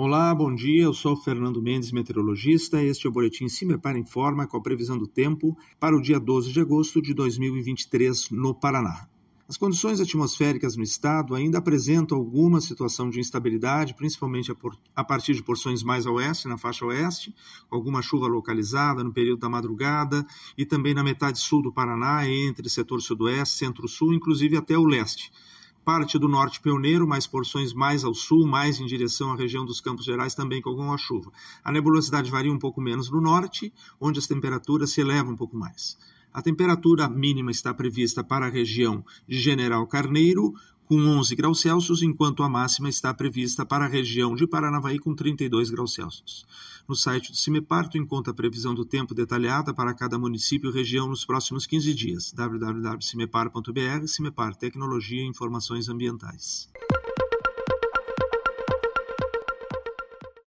Olá, bom dia. Eu sou o Fernando Mendes, meteorologista. Este é o boletim CIMEPAR Informa com a previsão do tempo para o dia 12 de agosto de 2023 no Paraná. As condições atmosféricas no estado ainda apresentam alguma situação de instabilidade, principalmente a partir de porções mais a oeste, na faixa oeste, alguma chuva localizada no período da madrugada e também na metade sul do Paraná, entre setor sudoeste, centro-sul, inclusive até o leste. Parte do norte pioneiro, mais porções mais ao sul, mais em direção à região dos Campos Gerais, também com alguma chuva. A nebulosidade varia um pouco menos no norte, onde as temperaturas se elevam um pouco mais. A temperatura mínima está prevista para a região de General Carneiro, com 11 graus Celsius, enquanto a máxima está prevista para a região de Paranavaí, com 32 graus Celsius. No site do CIMEPAR, tu encontra a previsão do tempo detalhada para cada município e região nos próximos 15 dias. www.cimepar.br, CIMEPAR, Tecnologia e Informações Ambientais.